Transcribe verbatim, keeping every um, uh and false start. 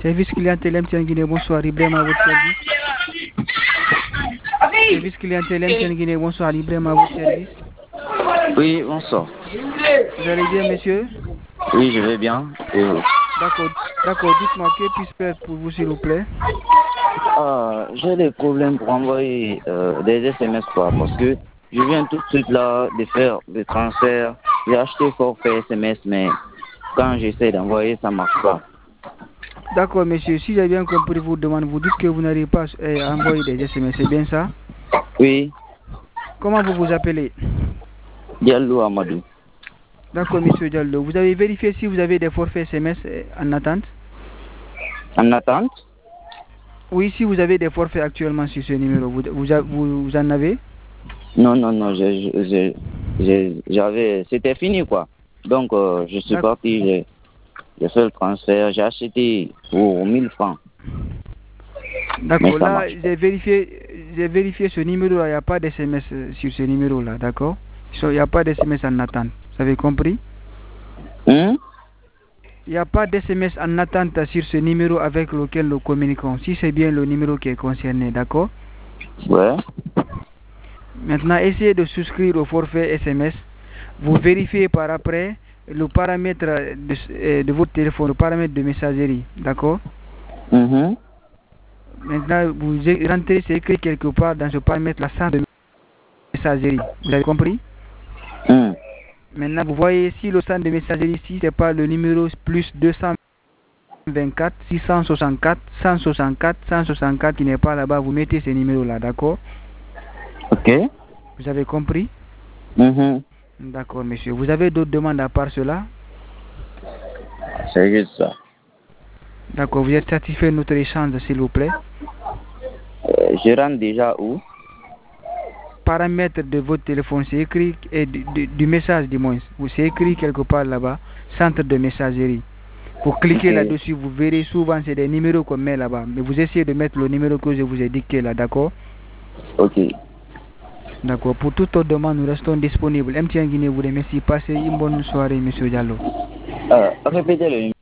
Service clientèle M T N Guinée, bonsoir, Ibrahim à votre service. Service clientèle M T N Guinée, bonsoir, Ibrahim à votre service. Oui, bonsoir. Vous allez bien, monsieur? Oui, je vais bien. Et vous? D'accord, d'accord, dites-moi, que puis-je faire pour vous, s'il vous plaît? Ah, j'ai des problèmes pour envoyer euh, des S M S, quoi, parce que je viens tout de suite là de faire le transfert. J'ai acheté forfait S M S, mais quand j'essaie d'envoyer, ça ne marche pas. D'accord, monsieur, si j'ai bien compris vos demandes, vous dites que vous n'arrivez pas à envoyer des S M S, c'est bien ça? Oui, Comment vous vous appelez? Diallo Amadou. D'accord, monsieur Diallo. Vous avez vérifié si vous avez des forfaits S M S en attente? En attente? Oui, si vous avez des forfaits actuellement sur ce numéro, vous, vous, vous, vous en avez? Non, non, non, je- je- je- j'avais, c'était fini, quoi. Donc, euh, je suis parti, j'ai j'ai fait le transfert, j'ai acheté pour mille francs. D'accord, là, j'ai vérifié, j'ai vérifié ce numéro-là, il n'y a pas d'S M S sur ce numéro-là, d'accord? Il n'y a pas d'S M S en attente, vous avez compris? Hum? Il n'y a pas d'S M S en attente sur ce numéro avec lequel nous communiquons, si c'est bien le numéro qui est concerné, d'accord? Ouais. Maintenant, essayez de souscrire au forfait S M S. Vous vérifiez par après le paramètre de, de votre téléphone, le paramètre de messagerie, d'accord? Mm-hmm. Maintenant, vous rentrez, c'est écrit quelque part dans ce paramètre-là, centre de messagerie. Vous avez compris? Mm. Maintenant, vous voyez si le centre de messagerie ici, ce n'est pas le numéro plus deux cent vingt-quatre, six cent soixante-quatre, cent soixante-quatre, cent soixante-quatre qui n'est pas là-bas, vous mettez ce numéro-là, d'accord? Ok. Vous avez compris? Mm-hmm. D'accord, monsieur. Vous avez d'autres demandes à part cela? C'est juste ça. D'accord, vous êtes satisfait de notre échange, s'il vous plaît? Euh, je rentre déjà où? Paramètres de votre téléphone, c'est écrit, et du, du, du message du moins, c'est écrit quelque part là-bas, centre de messagerie. Vous cliquez okay. là-dessus, vous verrez souvent c'est des numéros qu'on met là-bas, mais vous essayez de mettre le numéro que je vous ai dicté là, d'accord? Ok. D'accord, pour toute autre demande, nous restons disponibles. M T N Guinée vous remercie. Passez une bonne soirée, monsieur Diallo. Euh, répétez le numéro.